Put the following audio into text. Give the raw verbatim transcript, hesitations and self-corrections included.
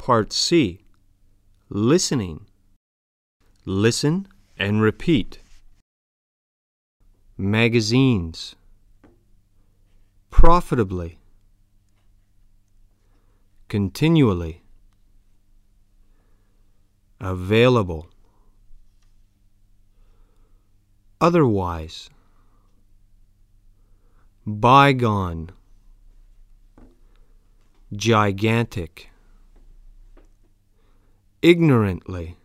Part C. Listening. Listen and repeat. Magazines. Profitably. Continually. Available. Otherwise. Bygone. Gigantic. Ignorantly.